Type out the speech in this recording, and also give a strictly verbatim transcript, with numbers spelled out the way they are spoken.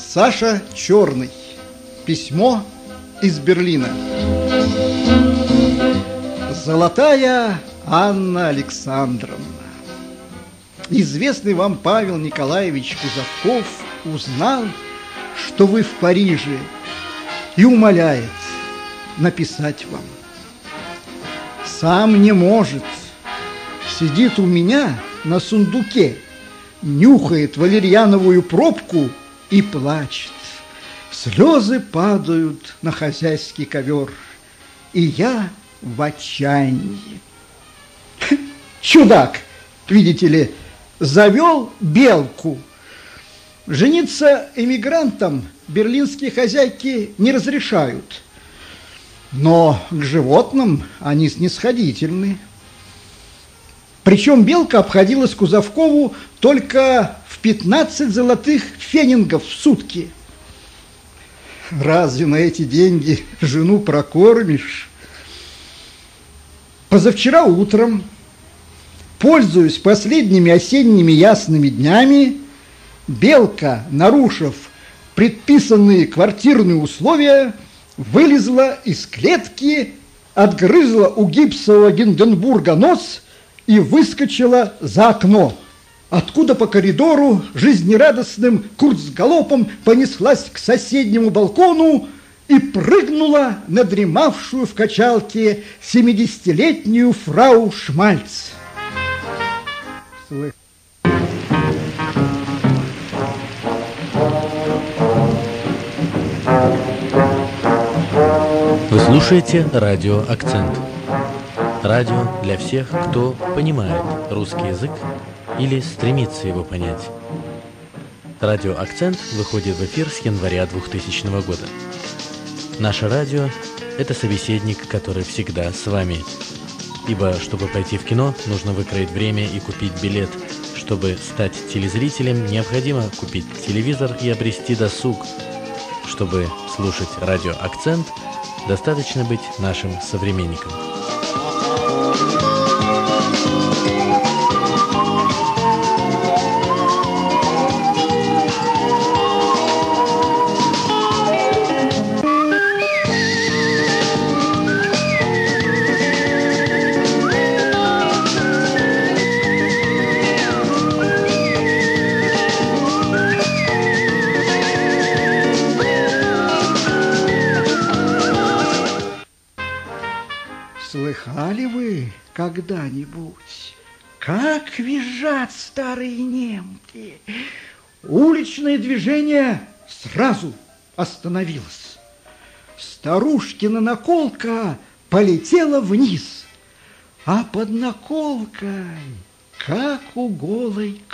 Саша Черный. Письмо из Берлина. Золотая Анна Александровна, известный вам Павел Николаевич Кузовков узнал, что вы в Париже, и умоляет написать вам. Сам не может. Сидит у меня на сундуке, нюхает валерьяновую пробку и плачет. Слезы падают на хозяйский ковер, и я в отчаянии. Чудак, видите ли, завел белку. Жениться эмигрантам берлинские хозяйки не разрешают, но к животным они снисходительны. Причем белка обходилась Кузовкову только в пятнадцать золотых фенингов в сутки. Разве на эти деньги жену прокормишь? Позавчера утром, пользуясь последними осенними ясными днями, белка, нарушив предписанные квартирные условия, вылезла из клетки, отгрызла у гипсового Гинденбурга нос и выскочила за окно, откуда по коридору жизнерадостным курцгалопом понеслась к соседнему балкону и прыгнула на дремавшую в качалке семидесятилетнюю фрау Шмальц. Вы слушаете радио «Акцент». Радио для всех, кто понимает русский язык или стремится его понять. Радио «Акцент» выходит в эфир с января двухтысячного года. Наше радио – это собеседник, который всегда с вами. Ибо, чтобы пойти в кино, нужно выкроить время и купить билет. Чтобы стать телезрителем, необходимо купить телевизор и обрести досуг. Чтобы слушать радио «Акцент», достаточно быть нашим современником. Слыхали вы когда-нибудь, как визжат старые немки? Уличное движение сразу остановилось. Старушкина наколка полетела вниз, а под наколкой, как у голой